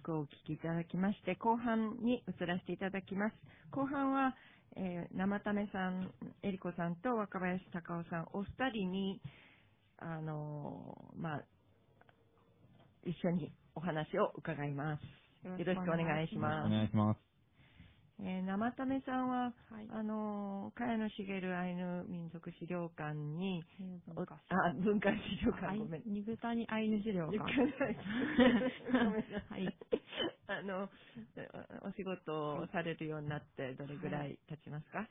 曲をお聴きいただきまして、後半に移らせていただきます。後半は、生ためさん、えりこさんと若林孝雄さん、お二人に、一緒にお話を伺います。よろしくお願いします。 お願いします。 生ためさんは、 はい、 茅野茂アイヌ民族資料館に、 文化資料文化資料館、ごめん。 二部谷アイヌ資料館。 ごめんなさい。 はい。 お仕事をされるようになってどれぐらい経ちますか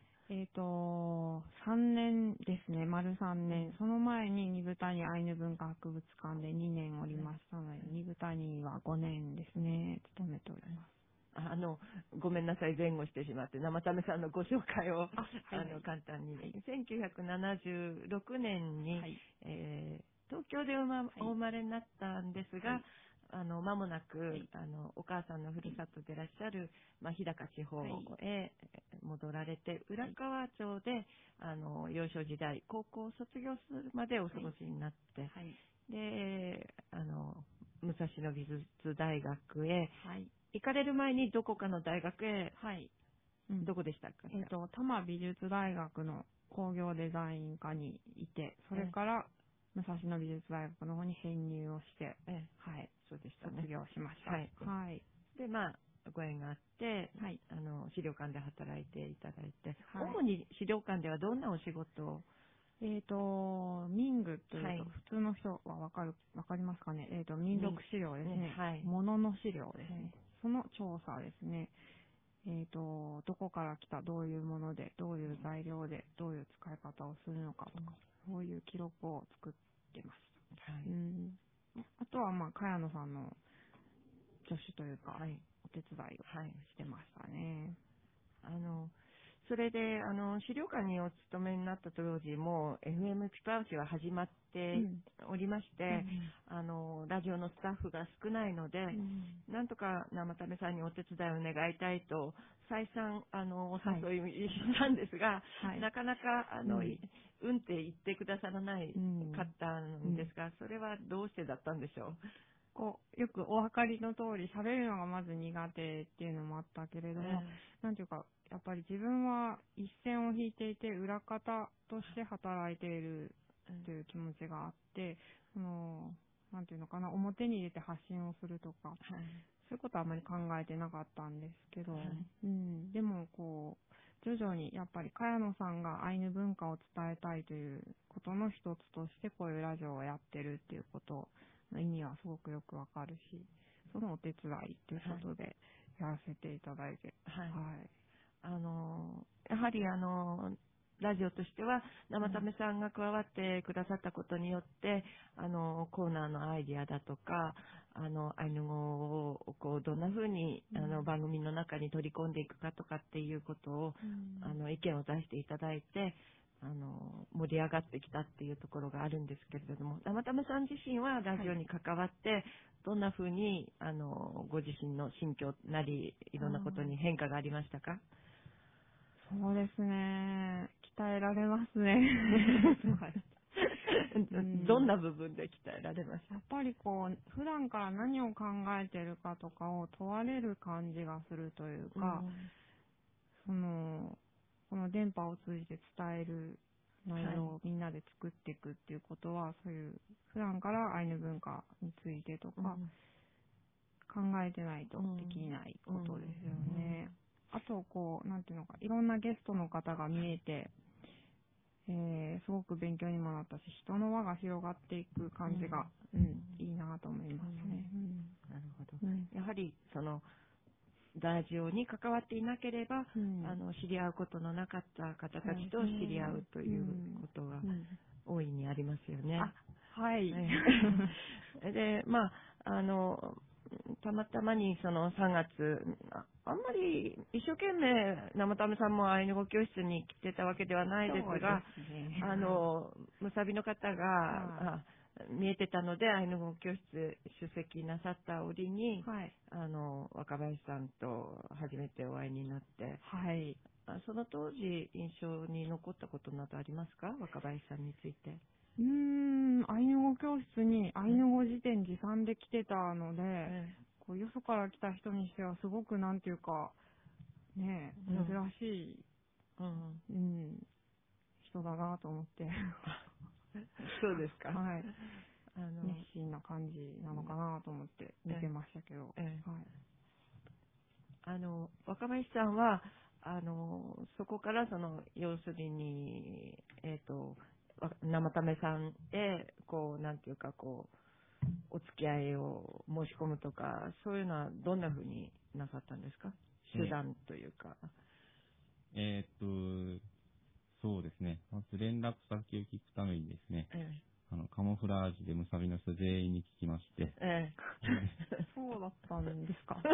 ？3年ですね、丸3年。その前に二部谷アイヌ文化博物館で2年おりましたので、二部谷は5年ですね、勤めております。 ごめんなさい、前後してしまって、生ためさんのご紹介を、簡単に。1976年に、東京でお生まれになったんですが、間もなく、お母さんのふるさとでいらっしゃる、日高地方へ戻られて、浦河町で、幼少時代、高校を卒業するまでお過ごしになって、で、武蔵野美術大学へ、行かれる前にどこかの大学へ、どこでしたか？ 多摩美術大学の工業デザイン科にいて、それから武蔵野美術大学の方に編入をして、 そうでしたね。 卒業しました。 で、ご縁があって、資料館で働いていただいて、主に資料館ではどんなお仕事を？ 民具というと、普通の人はわかりますかね。民族資料ですね。物の資料ですね。その調査ですね。どこから来た、どういうもので、どういう材料で、どういう使い方をするのかとか、そういう記録を作ってました。あとは、茅野さんの助手というか、お手伝いをしてましたね。 それで、資料館にお勤めになった当時も、FM ピパウシは始まっておりまして、ラジオのスタッフが少ないので、なんとか生ためさんにお手伝いを願いたいと、再三、お誘いしたんですが、なかなか、って言ってくださらないかったんですが、それはどうしてだったんでしょう？ よくお分かりの通り、喋るのがまず苦手っていうのもあったけれども、なんていうか、やっぱり自分は一線を引いていて、裏方として働いているという気持ちがあって、なんていうのかな、表に出て発信をするとか、そういうことはあまり考えてなかったんですけど、でも徐々にやっぱり茅野さんがアイヌ文化を伝えたいということの一つとして、こういうラジオをやってるっていうことの意味はすごくよくわかるし、そのお手伝いということでやらせていただいて、 やはりラジオとしては生ためさんが加わってくださったことによって、コーナーのアイディアだとか、アイヌ語をどんな風に番組の中に取り込んでいくかとかっていうことを、意見を出していただいて、盛り上がってきたっていうところがあるんですけれども、生ためさん自身はラジオに関わって、どんな風にご自身の心境なりいろんなことに変化がありましたか？ そうですね。鍛えられますね。 どんな部分で鍛えられました？ やっぱり普段から何を考えてるかとかを問われる感じがするというか、この電波を通じて伝える内容をみんなで作っていくっていうことは、そういう普段からアイヌ文化についてとか、考えてないとできないことですよね。あと、なんていうのか、いろんなゲストの方が見えて、すごく勉強にもなったし、人の輪が広がっていく感じが、いいなと思いますね。 なるほど。やはり、ラジオに関わっていなければ、知り合うことのなかった方たちと知り合うということが大いにありますよね。で、たまたまに3月、あんまり一生懸命生ためさんもアイヌ語教室に来てたわけではないですが、むさびの方が見えてたので、アイヌ語教室出席なさった折に、若林さんと初めてお会いになって、その当時印象に残ったことなどありますか？若林さんについて。 アイヌ語教室にアイヌ語辞典持参で来てたので、よそから来た人にしてはすごくなんていうか、ねえ、珍しい、人だなと思って。 そうですか。 はい。熱心な感じなのかなと思って見てましたけど。はい。 若林さんは、そこから要するに、生為さんへ、なんていうか、お付き合いを申し込むとか、そういうのはどんなふうになさったんですか？手段というか。 そうですね。まず連絡先を聞くためにですね、カモフラージュでムサビの人全員に聞きまして。 そうだったんですか。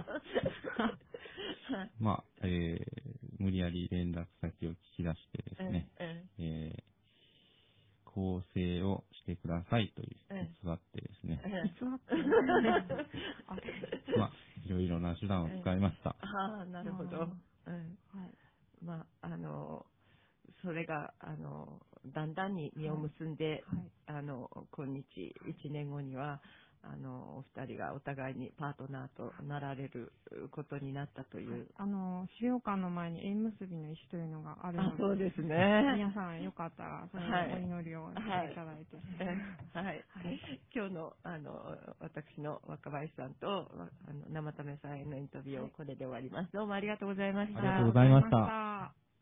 まあ、無理やり連絡先を聞き出してですね、構成をしてくださいという偽ってですね、まあ、いろいろな手段を使いました。 なるほど。まあ、それが、だんだんに実を結んで、今日、1年後には、お二人がお互いにパートナーとなられることになったという。 資料館の前に縁結びの石というのがあるので、 そうですね。 皆さんよかったら、それのお祈りをしていただいて。 はい。今日の、私の若林さんと、生為さんへのインタビューをこれで終わります。どうもありがとうございました。 ありがとうございました。